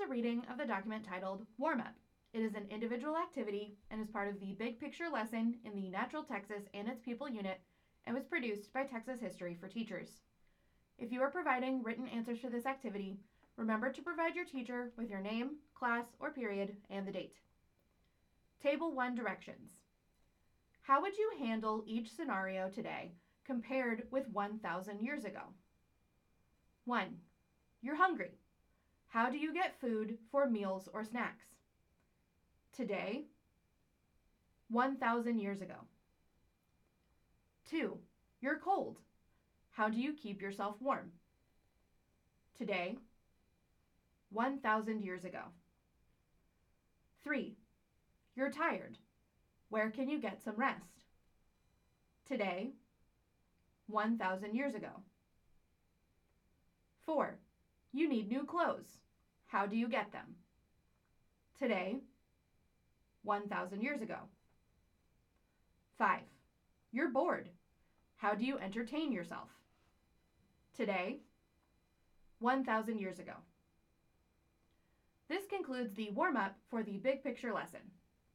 a reading of the document titled Warm Up. It is an individual activity and is part of the Big Picture lesson in the Natural Texas and Its People unit and was produced by Texas History for Teachers. If you are providing written answers for this activity, remember to provide your teacher with your name, class, or period, and the date. Table 1 directions. How would you handle each scenario today compared with 1,000 years ago? 1. You're hungry. How do you get food for meals or snacks? Today, 1,000 years ago. 2. You're cold. How do you keep yourself warm? Today, 1,000 years ago. 3. You're tired. Where can you get some rest? Today, 1,000 years ago. 4. You need new clothes. How do you get them? Today, 1,000 years ago. 5. You're bored. How do you entertain yourself? Today, 1,000 years ago. This concludes the warm-up for the Big Picture lesson.